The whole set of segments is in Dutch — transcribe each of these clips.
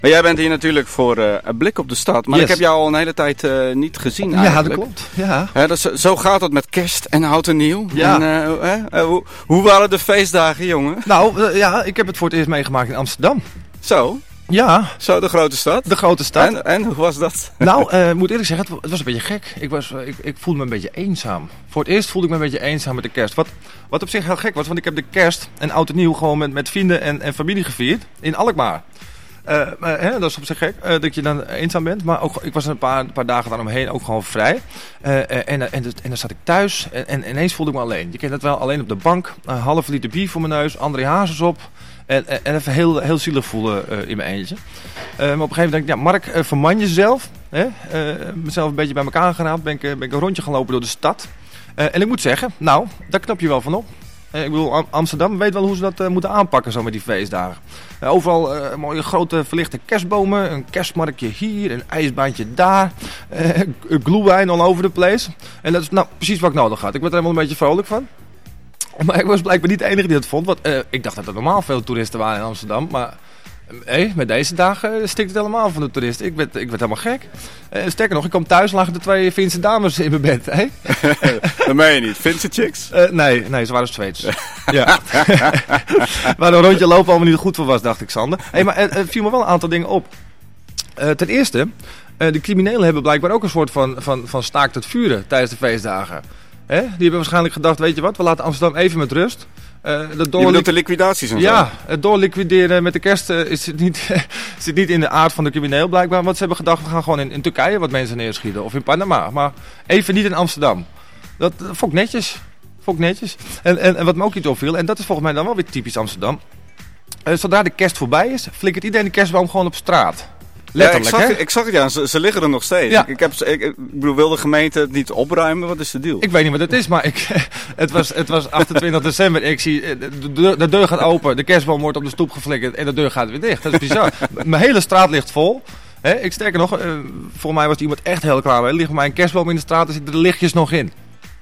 Maar jij bent hier natuurlijk voor een blik op de stad. Maar ik heb jou al een hele tijd niet gezien eigenlijk. Ja, dat klopt. Ja. Zo gaat het met kerst en oud en nieuw. Ja. En, hoe waren de feestdagen, jongen? Nou, ik heb het voor het eerst meegemaakt in Amsterdam. Zo? Ja. Zo, de grote stad? De grote stad. En hoe was dat? Nou, ik moet eerlijk zeggen, het was een beetje gek. Ik voelde me een beetje eenzaam. Voor het eerst voelde ik me een beetje eenzaam met de kerst. Wat op zich heel gek was, want ik heb de kerst en oud en nieuw gewoon met vrienden en familie gevierd in Alkmaar. Dat is op zich gek, dat je dan eenzaam bent. Maar ook, ik was een paar dagen daaromheen ook gewoon vrij. En dan zat ik thuis en ineens voelde ik me alleen. Je kent dat wel, alleen op de bank. Een halve liter bier voor mijn neus, André Hazes op. En even heel zielig voelen in mijn eentje. Maar op een gegeven moment denk ik, ja, Mark, verman jezelf. Mezelf een beetje bij elkaar geraapt. Ben ik een rondje gaan lopen door de stad. En ik moet zeggen, nou, daar knap je wel van op. Ik bedoel, Amsterdam weet wel hoe ze dat moeten aanpakken zo met die feestdagen. Overal mooie grote verlichte kerstbomen, een kerstmarktje hier, een ijsbaantje daar, glühwein all over the place. En dat is nou precies wat ik nodig had. Ik werd er helemaal een beetje vrolijk van. Maar ik was blijkbaar niet de enige die dat vond, want ik dacht dat er normaal veel toeristen waren in Amsterdam, maar met deze dagen stikt het helemaal van de toeristen. Ik werd helemaal gek. Sterker nog, ik kwam thuis, lagen er 2 Finse dames in mijn bed. Dat meen je niet. Finse chicks? Nee, ze waren Zweeds. Ja. Waar een rondje lopen allemaal niet goed voor was, dacht ik, Sander. Maar er viel me wel een aantal dingen op. Ten eerste, de criminelen hebben blijkbaar ook een soort van staakt het vuren tijdens de feestdagen. Die hebben waarschijnlijk gedacht, weet je wat, we laten Amsterdam even met rust. Je bedoelt de liquidaties en zo? Ja, het doorliquideren met de kerst zit niet in de aard van de crimineel blijkbaar. Want ze hebben gedacht, we gaan gewoon in Turkije wat mensen neerschieten. Of in Panama, maar even niet in Amsterdam. Dat vond ik netjes. En wat me ook iets opviel, en dat is volgens mij dan wel weer typisch Amsterdam. Zodra de kerst voorbij is, flikkert iedereen de kerstboom gewoon op straat. Letterlijk, ja, ik zag het, ja. Ze liggen er nog steeds. Ja. Ik bedoel, wil de gemeente het niet opruimen? Wat is de deal? Ik weet niet wat het is, maar het was 28 december. Ik zie, de deur gaat open, de kerstboom wordt op de stoep geflikkerd en de deur gaat weer dicht. Dat is bizar. Mijn hele straat ligt vol. Sterker nog, voor mij was iemand echt heel klaar. Er ligt bij mij een kerstboom in de straat, er zitten de lichtjes nog in.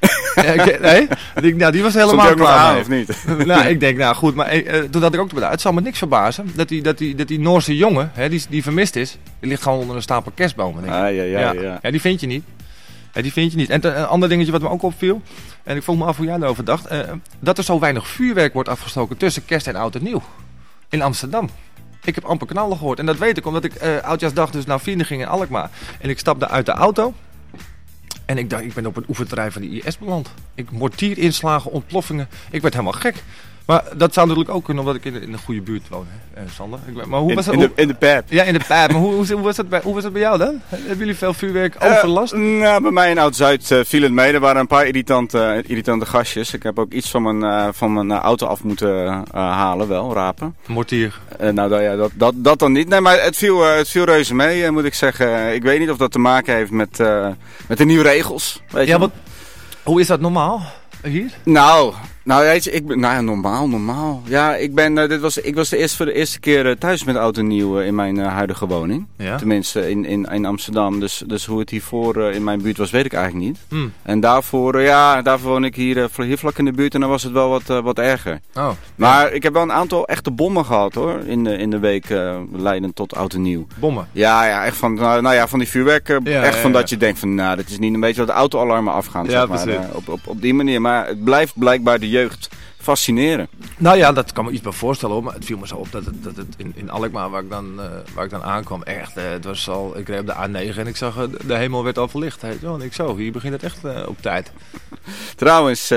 Nou, die was helemaal klaar mee. Of niet? Nou, ik denk, nou goed, maar toen had ik ook het zal me niks verbazen dat die Noorse jongen, die vermist is, die ligt gewoon onder een stapel kerstbomen. Ja, die vind je niet. En een ander dingetje wat me ook opviel, en ik vroeg me af hoe jij daarover dacht, dat er zo weinig vuurwerk wordt afgestoken tussen kerst en oud en nieuw in Amsterdam. Ik heb amper knallen gehoord en dat weet ik omdat ik oudjaarsdag dus naar vrienden ging in Alkmaar. En ik stapte uit de auto. En ik dacht, ik ben op een oefenterrein van de IS beland. Mortierinslagen, ontploffingen. Ik werd helemaal gek. Maar dat zou natuurlijk ook kunnen, omdat ik in een goede buurt woon, Sander. Maar hoe was dat? In de pijp. Ja, in de pijp. Maar hoe was dat bij jou dan? Hebben jullie veel vuurwerk overlast? Nou, bij mij in Oud-Zuid viel het mee. Er waren een paar irritante gastjes. Ik heb ook iets van mijn auto af moeten halen, wel, rapen. Mortier. Dat dan niet. Nee, maar het viel reuze mee, moet ik zeggen. Ik weet niet of dat te maken heeft met de nieuwe regels. Weet je? Hoe is dat normaal hier? Nou, weet je, normaal. Ja, ik was voor de eerste keer thuis met oud en nieuw in mijn huidige woning. Ja? Tenminste, in Amsterdam. Dus hoe het hiervoor in mijn buurt was, weet ik eigenlijk niet. En daarvoor woon ik hier vlak in de buurt en dan was het wel wat erger. Oh, maar ja. Ik heb wel een aantal echte bommen gehad, hoor, in de week leidend tot oud en nieuw. Bommen? Ja, echt van, van die vuurwerk. Dat je denkt van, dat is niet een beetje dat de autoalarmen afgaan, ja, zeg maar. Op die manier. Maar het blijft blijkbaar de jeugd fascineren. Nou ja, dat kan me iets bij voorstellen, hoor. Maar het viel me zo op dat het in Alkmaar, waar ik dan aankwam, echt, het was al, ik reed op de A9 en ik zag, de hemel werd al verlicht. En ik zo, hier begint het echt op tijd. Trouwens,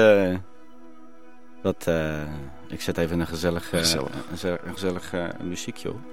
ik zet even een gezellig muziekje op.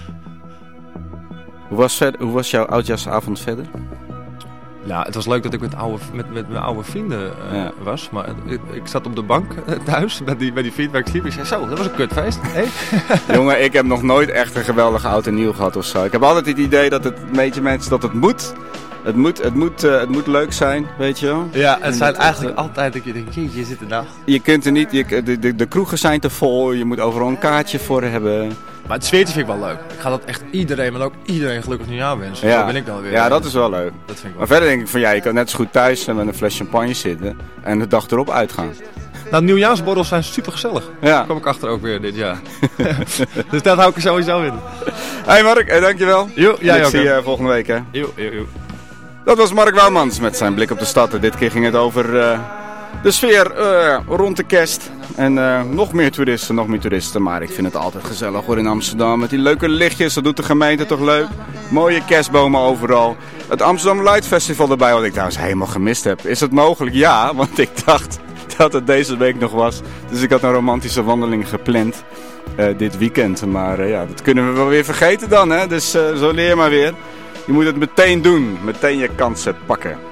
Hoe was jouw oudjaarsavond verder? Ja, het was leuk dat ik met mijn oude vrienden was. Maar ik zat op de bank thuis bij die vriend waar ik sliep. Ik zei, zo, dat was een kutfeest. Hey? Jongen, ik heb nog nooit echt een geweldige oud en nieuw gehad of zo. Ik heb altijd het idee dat het mensen dat het moet. Het moet leuk zijn, weet je wel. Ja, het zijn eigenlijk altijd dat je denkt, je zit er nou. Je kunt er niet, de kroegen zijn te vol, je moet overal een kaartje voor hebben. Maar het sfeertje vind ik wel leuk. Ik ga dat echt iedereen, maar ook iedereen gelukkig nieuwjaar wensen. Ja. Zo ben ik dan weer. Ja, dat is wel leuk. Dat vind ik wel. Maar verder denk ik van, je kan net zo goed thuis met een fles champagne zitten en de dag erop uitgaan. Nou, nieuwjaarsborrels zijn super gezellig. Ja. Daar kom ik achter ook weer dit jaar. Dus dat hou ik er sowieso in. Hey Mark, dankjewel. Jo, jij ook. Ik zie je volgende week, hè. Jo. Dat was Mark Wouwmans met zijn blik op de stad. Dit keer ging het over de sfeer rond de kerst. En nog meer toeristen. Maar ik vind het altijd gezellig hoor in Amsterdam. Met die leuke lichtjes, dat doet de gemeente toch leuk. Mooie kerstbomen overal. Het Amsterdam Light Festival erbij, wat ik trouwens helemaal gemist heb. Is het mogelijk? Ja, want ik dacht dat het deze week nog was. Dus ik had een romantische wandeling gepland dit weekend. Maar ja, dat kunnen we wel weer vergeten dan, hè. Dus zo leer je maar weer. Je moet het meteen doen. Meteen je kansen pakken.